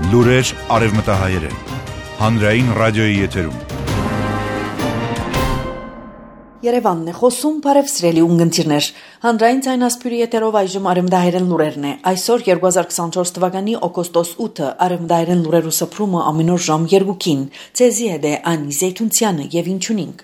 Լուրեր արևմտահայերեն, հանրային ռադիոյի եթերում։ Երևանն է խոսում, բարև սիրելի ունգընտիրներ։ Հանրային ցայնասպյուրի եթերով այժմ արևմտահայերեն լուրերն է։ Այսօր 2024 թվականի օգոստոս 8-ը արևմտահայերեն լուրերու սփռումը ամեն օր ժամ 2-ին։ Ցեզի հետ է Անի Զեյթունցյանը եւ ինչունինք։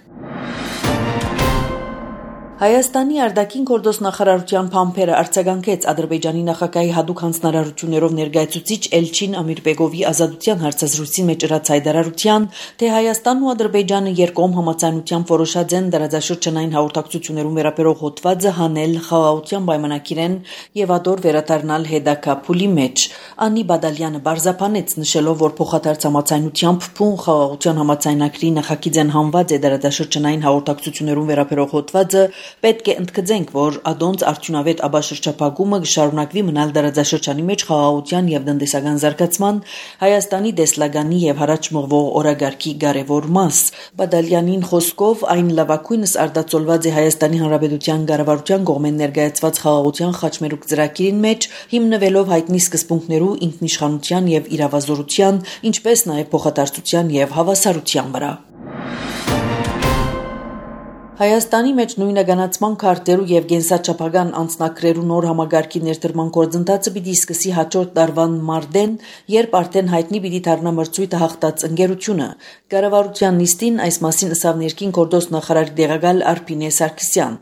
Հայաստանի արտաքին գործոս նախարարության փամփերը արձագանքեց Ադրբեջանի նախագահի հadoop հանձնարարություններով ներկայացուցիչ Էլչին Ամիրբեգովի ազատության հարցազրույցի մեջ ըրած հայտարարության, թե Հայաստանն ու Ադրբեջանը երկկողմ համաձայնությամբ որոշած են դարաձաշրջանային հաղորդակցություններում վերաբերող հոդվածը հանել խաղաղության պայմանագիրեն եւ ադոր վերադառնալ հետաքափուլի մեջ։ Անի Բադալյանը բարձրապանեց, նշելով, որ փոխադարձ համաձայնությամբ փուն խաղաղության համաձայնագրի նախագիծ են հանված է դարաձաշրջանային հաղորդակցություններում վերաբերող հոդվածը, պետք է ընդգծենք, որ ադոնց արդյունավետ աբաշրջափակումը կշարունակվի մնալ դարաձաշրջանի մեջ խաղաղության եւ տնտեսական զարգացման, Հայաստանի դեսլագանի եւ հարաճ մղվող օրագարկի կարևոր մաս։ Բադալյանին խոսքով այն լավագույնս արտացոլված է Հայաստանի Հանրապետության կառավարության կողմեն ներկայացված խաղաղության խաչմերուկ ծրագիրին մեջ, հիմնվելով հայտնի սկզբունքներու ինքնիշխանության եւ իրավազորության, ինչպես նաեւ փոխադարձության եւ հավասարության վրա։ Հայաստանի մեջ նույնականացման քարտերու եւ կենսաչափական անձնակրերու նոր համագարկի ներդրման գործընթացը պիտի սկսի հաջորդ տարվան մարտեն, երբ արդեն հայտնի պիտի դառնա մրցույթը հաղթած ընկերությունը։ Կառավարության նիստին այս մասին ըսավ ներքին գործոս նախարարի տեղակալ Արփինե Սարգսյան։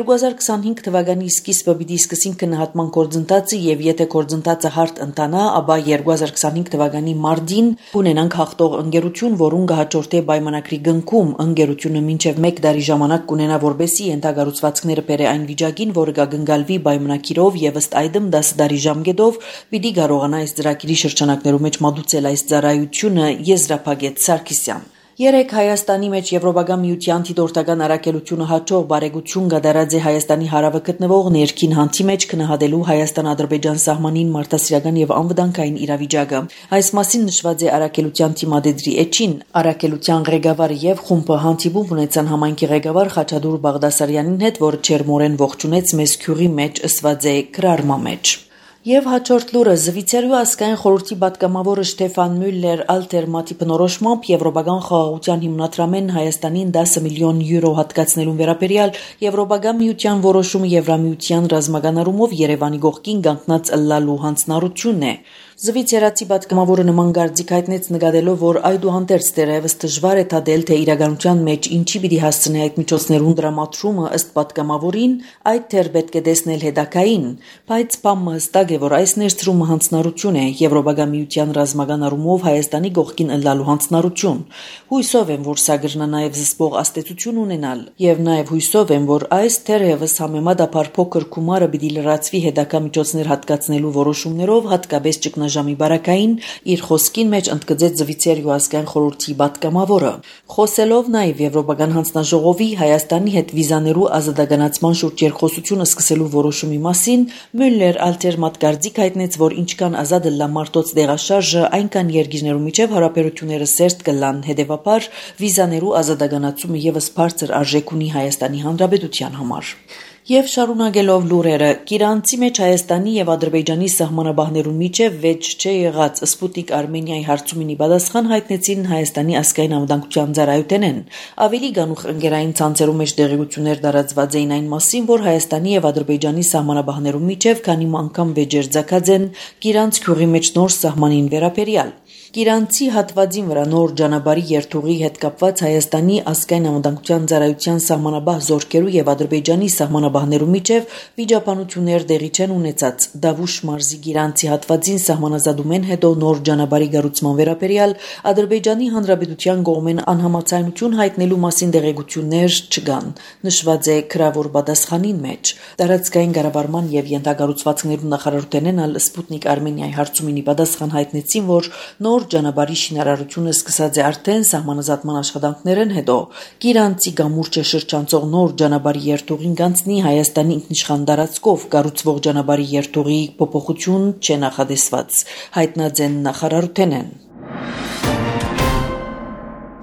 2025 թվականի սկիզբը պիտի սկսին քննադատման գործընթացը եւ եթե գործընթացը հարթ ընթանա, ապա 2025 թվականի մարտին կունենանք հաղթող ընկերություն, որուն կհաջորդե պայմանագրի գնքում ընկերությունը մինչեւ 1 տարի ժամանակ կունենա որբեսի ենթակառուցվածքները բերե այն վիճակին, որը կգնկալվի պայմանագիրով եւ ըստ այդմ 10 տարի ժամկետով պիտի կարողանա այս ծրագիրի շրջանակներում մեջ մատուցել այս ծառայությունը, եզրափակեց Սարգսյան։ Երեք Հայաստանի մեջ Եվրոպական միության դիտորդական առաքելությունը հաջող բարեգություն կդարած է Հայաստանի հարավը գտնվող ներքին հանցի մեջ քննադատելու Հայաստան-Ադրբեջան սահմանին մարդասիրական եւ անվտանգային իրավիճակը։ Այս մասին նշված է առաքելության թիմադեդրի էջին։ Առաքելության ղեկավարը եւ խումբը հանդիպում ունեցան համայնքի ղեկավար Խաչատուր Բաղդասարյանին հետ, որը չերմորեն ողջունեց մեծ քյուրի մեջ ըսված է գրառմա մեջ։ Եվ հաջորդ լուրը Զվիցերիու ազգային խորհրդի պատգամավորը Շտեֆան Մյուլլեր ալտերմատի բնորոշմամբ Եվրոպական խաղաղության հիմնադրամեն Հայաստանին 10 միլիոն յուրո հատկացնելուն վերաբերյալ Եվրոպական միության որոշումը Եվրամիության ռազմական առումով Երևանի կողքին կանգնած ըլլալու հանձնարարությունն է։ Զվիցերացի պատգամավորը նման կարծիք հայտնեց նկատելով, որ այդուհանդերձ դեռևս դժվար է թադել, թե իրականության մեջ ինչի պիտի հասցնի այդ միջոցներուն դրամատրումը ըստ պատգամավորին, այդ թեր պետք է տեսնել հետագային, բայց բամը հստակ է, որ այս ներդրումը հանձնարարություն է, Եվրոպական միության ռազմական առումով Հայաստանի կողքին ըլլալու հանձնարարություն։ Հույսով եմ, որ սա կրնա նաև զսպող աստեցություն ունենալ, եւ նաև հույսով եմ, որ այս թերևս համեմատաբար փոքր գումարը պիտի լրացվի հետագա միջոցներ հատկացնելու որոշումներով, հատկապես ճգնաժամի բարակային, իր խոսքին մեջ ընդգծեց Զվիցերիու ազգային խորհրդի պատգամավորը։ Խոսելով նաև Եվրոպական հանձնաժողովի Հայաստանի հետ վիզաներու ազատականացման շուրջ երկխոսությունը սկսելու որոշումի մասին, Մյուլլեր ալտերմատ կարծիք հայտնեց, որ ինչքան ազատ լա մարտոց դեղաշարժը, այնքան երկիրներու միջև հարաբերությունները սերտ կլան, հետևաբար վիզաներու ազատականացումը եւս բարձր արժեք ունի Հայաստանի Հանրապետության համար։ Եվ շարունակելով լուրերը, Կիրանցի մեջ Հայաստանի եւ Ադրբեջանի սահմանապահներու միջև վեճ չէ եղած Սպուտնիկ Արմենիայի հարցումինի պատասխան հայտնեցին Հայաստանի ազգային անվտանգության ծառայությունեն։ Ավելի գանուխ ընկերային ցանցերու մեջ դեղեցություններ տարածված էին այն մասին, որ Հայաստանի եւ Ադրբեջանի սահմանապահներու միջև քանի անգամ վեճեր ցակած են Կիրանց քյուղի մեջ նոր սահմանին վերաբերյալ։ Կիրանցի հատվածին վրա նոր ճանապարհի երթուղի հետ կապված Հայաստանի ազգային անվտանգության ծառայության սահմանապահ զորքերու եւ Ադրբեջանի սահմանապահներու միջև վիճաբանություններ տեղի չեն ունեցած։ Դավուշ մարզի Կիրանցի հատվածին սահմանազատումեն հետո նոր ճանապարհի կառուցման վերաբերյալ Ադրբեջանի Հանրապետության կողմեն անհամաձայնություն հայտնելու մասին տեղեկություններ չկան, նշված է գրավոր պատասխանին մեջ։ Տարածքային կառավարման եւ ենթակառուցվածքներու նախարարությունն ալ Սպուտնիկ Արմենիայի հարցումինի պատասխան հայտնեցին, որ նոր ճանապարհի շինարարությունը սկսած է արդեն սահմանազատման աշխատանքներն հետո։ Կիրանցի գամուրջը շրջանցող նոր ճանապարհի երթուղին կանցնի Հայաստանի ինքնիշխան տարածքով, կառուցվող ճանապարհի երթուղի փոփոխություն չէ նախադեсված, հայտնած են նախարարությունն։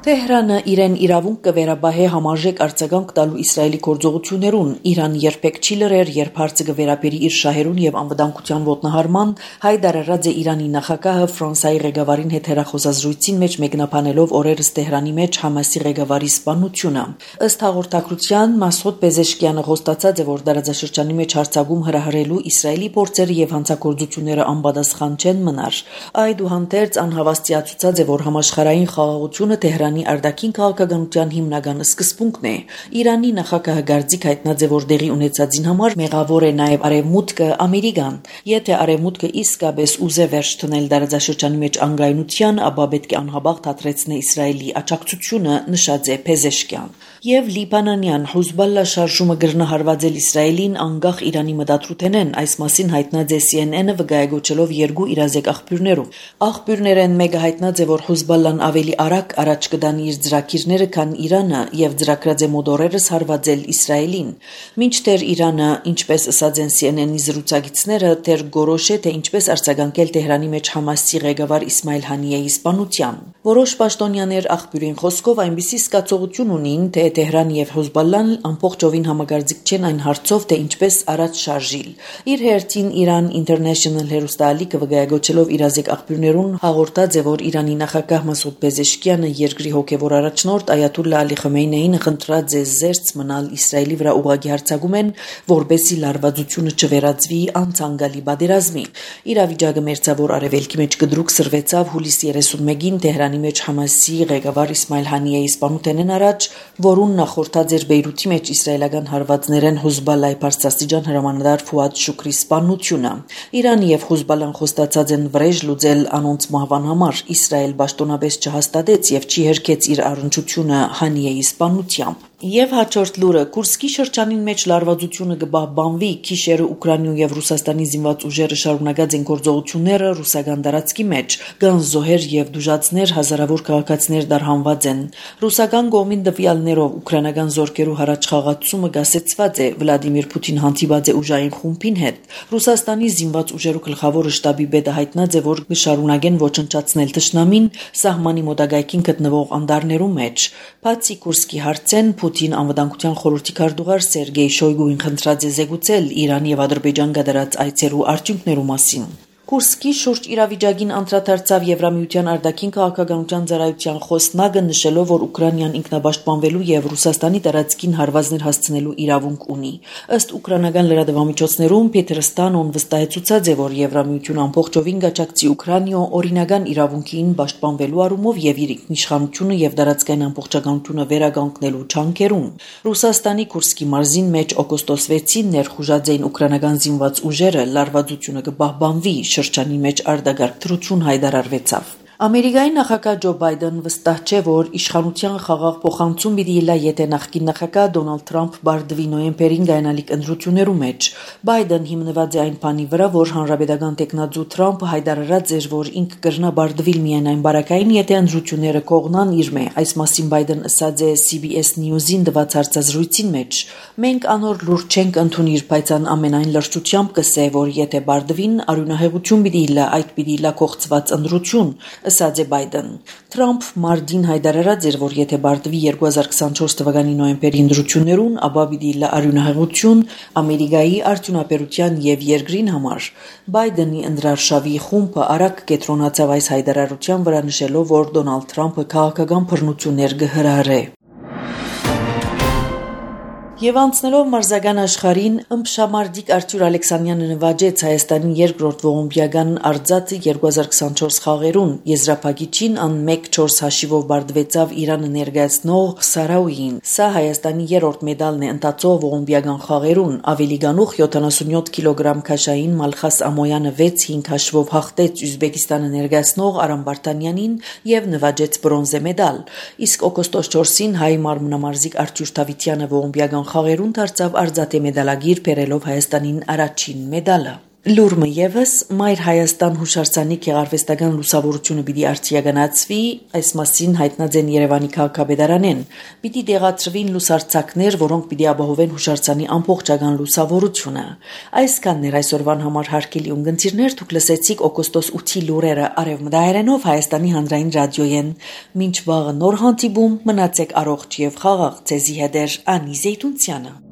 Թեհրանը իրեն իրավունք կվերաբահե համարժեք արձագանք տալու Իսրայելի գործողություններուն, Իրան երբեք չի լրեր, երբ հարցը կվերապերի իր շահերուն եւ անվտանգության ոտնահարման, Հայդար Ալադե Իրանի նախագահը Ֆրանսիայի ղեկավարին հետ հեռախոսազրույցին մեջ մեկնաբանելով օրերս Թեհրանի մեջ Համասի ղեկավարի սպանությունը։ Ըստ հաղորդակցության Մասուդ Պեզեշկյանը խոստացած է, որ դարաձաշրջանի մեջ հարձակում հրահրելու Իսրայելի փորձերը եւ հանցագործությունները անպատասխան չեն մնար։ Այդուհանդերձ անհավաստիացուցած է, որ համաշխարհային խաղաղությունը Թեհրանի արտաքին քաղաքականության հիմնական սկզբունքն է։ Իրանի նախագահը գարձիկ հայտնած է, որ դեղի ունեցածին համար մեղավոր է նաև Արևմուտքը, Ամերիկան։ Եթե Արևմուտքը իսկապես ուզե վերջ դնել դարաձաշրջանի մեջ անգայնության, ապա պետք է անհաբաղ դադրեցնե Իսրայելի աջակցությունը, նշած է Պեզեշկյան։ Եվ Լիբանանյան Հուզբալլա շարժումը գրնահարվածել Իսրայելին անգախ Իրանի մտադրութենեն, այս մասին հայտնած է CNN-ը վկայակոչելով երկու իրազեկ աղբյուրներով։ Աղբյուրներեն մեկը հայտնած է, որ Հուզբալլան ավելի արագ առաջ կդանի իր ծրագիրները, քան Իրանը եւ ծրագրած է մոդորերս հարվածել Իսրայելին։ Մինչդեռ Իրանը, ինչպես ասած են CNN-ի զրուցակիցները, դեռ գորոշ է, թե ինչպես արձագանքել Թեհրանի մեջ Համասի ղեկավար Իսմայիլ Հանիեի սպանության։ Որոշ պաշտոնյաներ աղբյուրին խոսքով այնպիսի զգացողություն ունին, թե Թեհրան եւ Հուզբալլան ամբողջովին համագործիկ չեն այն հարցով, թե ինչպես առաջ շարժիլ։ Իր հերթին Iran International հերոստալիկը վկայակոչելով իրազեկ աղբյուրներուն հաղորդած է, որ Իրանի նախագահ Մասուդ Պեզեշկյանը երկրի հոգևոր առաջնորդ Այաթոլլա Ալի Խամենեին խնդրած է զերծ մնալ Իսրայելի վրա ուղղակի հարձակումեն, որբեսի լարվածությունը չվերածվի անցանկալի պատերազմի։ Իրավիճակը մերձավոր արևելքի մեջ կդրուկ սրվեցավ հուլիսի 31-ին Թեհրանի մեջ Համասի ղեկավար Իսմայիլ Հանիեի սպանութենեն առաջ, որուն նախորդած էր Բեյրութի մեջ իսրայելական հարվածներեն Հուզբալլայի բարձրաստիճան հրամանատար Ֆուադ Շուկրի սպանությունը։ Իրանը եւ Հուզբալլան խոստացած են վրեժ լուծել անոնց մահվան համար, Իսրայել պաշտոնապես չհաստատեց եւ չի հերքեց իր առնչությունը Հանիեի սպանությամբ։ Եվ հաջորդ լուրը Կուրսկի շրջանին մեջ լարվածությունը կբահբանվի, քիշերը Ուկրաինայում եւ Ռուսաստանի զինված ուժերը շարունակած են գործողությունները ռուսական տարածքի մեջ, գանձոհեր եւ դուժացներ հազարավոր քաղաքացիներ դարհանված են։ Ռուսական կողմին տվյալներով ուկրաինական զորքերու հրաչխաղացումը գասեցված է Վլադիմիր Պուտին հանդիպած է ուժային խումբին հետ։ Ռուսաստանի զինված ուժերու գլխավոր շտաբի պետը հայտնած է, որ կշարունակեն ոչնչացնել թշնամին սահմանի մոտակայքին գտնվող անդարներու մեջ։ Բացի Կուրսկի հարցեն Պուտին անվտանգության խորհրդի քարտուղար Սերգեյ Շոյգուին խնդրած է զեկուցել Իրան եւ Ադրբեջան կատարած այցերու արդյունքներու մասին։ Կուրսկի շուրջ իրավիճակին անդրադարձավ Եվրամիության արտաքին քաղաքականության ծառայության խոսնակը, նշելով, որ Ուկրաինան ինքնապաշտպանվելու եւ Ռուսաստանի տարածքին հարվածներ հասցնելու իրավունք ունի։ Ըստ ուկրաինական լրատվամիջոցներում Պետր Ստանոն վստահեցուցած է, որ Եվրամիությունը ամբողջովին կաջակցի Ուկրաինայո օրինական իրավունքին պաշտպանվելու առումով եւ իր ինքնիշխանությունը եւ տարածքային ամբողջականությունը վերականգնելու չանքերում։ Ռուսաստանի Կուրսկի մարզին մեջ օգոստոս 6-ին ներխուժած էին ուկրաինական զինված ուժերը, լարվածությունը կբահբանվի, շրջանի մեջ արտագաղթ դրություն հայտարարվեցավ։ Ամերիկայի նախագահ Ջո Բայդեն վստահ չէ, որ իշխանության խաղաղ փոխանցում պիտի լա, եթե նախկին նախագահ Դոնալդ Թրամփ բարդվի նոյեմբերին գայնալիք ընտրություններու մեջ։ Բայդեն հիմնված է այն բանի վրա, որ հանրապետական տեխնացու Թրամփը հայտարարած էր, որ ինք կրնա բարդվել միայն այն բարակային, եթե ընտրությունները կողնան իր մե։ Այս մասին Բայդեն ասաց է CBS News-ին տված հարցազրույցին մեջ։ Մենք անոր լուրջ չենք ընդունիր, բայց ամենայն լրջությամբ կսե, որ եթե բարդվին, արյունահեղություն պիտի լա, այդ պիտի լա կողծված ընտրություն, ասաց է Բայդեն։ Թրամփ մարտին հայտարարած էր, որ եթե բարդվի 2024 թվականի նոյեմբերի ընտրություններուն, ապա պիտի լա արյունահեղություն Ամերիկայի արդյունաբերության եւ երկրին համար։ Բայդենի ընդրարշավի խումբը արագ կետրոնացավ այս հայտարարության վրա, նշելով, որ Դոնալդ Թրամփը քաղաքական բռնություններ կհրահրե։ Եվ անցնելով մարզական աշխարհին, ըմբշամարտիկ Արտյուր Ալեքսանյանը նվաճեց Հայաստանի երկրորդ ողոմբիական արձածը 2024 խաղերուն։ Եզրափակիչին ան 1-4 հաշիվով բարդվեցավ Իրանը ներկայացնող Սարաուին։ Սա Հայաստանի երրորդ մեդալն է ընթացող ողոմբիական խաղերուն։ Ավելի գանուխ 77 կիլոգրամ քաշային Մալխաս Ամոյանը 6-5 հաշվով հաղթեց Ուզբեկիստանը ներկայացնող Արամ Վարդանյանին եւ նվաճեց բրոնզե մեդալ։ Իսկ օգոստոս 4-ին հայ մարմնամարզիկ Արտյուր Թավիթյանը ողոմբիական խաղերուն դարձավ արծաթե մեդալագիր բերելով Հայաստանին առաջին մեդալը։ Լուրմը եւս Մայր Հայաստան հուշարձանի գեղարվեստական լուսավորությունը պիտի արձիականացվի, այս մասին հայտնած են Երևանի քաղաքապետարանեն։ Պիտի դեղացրվին լուսարձակներ, որոնք պիտի ապահովեն հուշարձանի ամբողջական լուսավորությունը։ Այսքանն էր այսօրվան համար հարգելի ունգընտիրներ, դուք լսեցիք օգոստոս 8-ի լուրերը արևմտահայերենով Հայաստանի հանրային ռադիոյեն։ Մինչ վաղը նոր հանդիպում, մնացեք առողջ եւ խաղաղ, ձեզի հետ է Անի Զեյթունցյանը։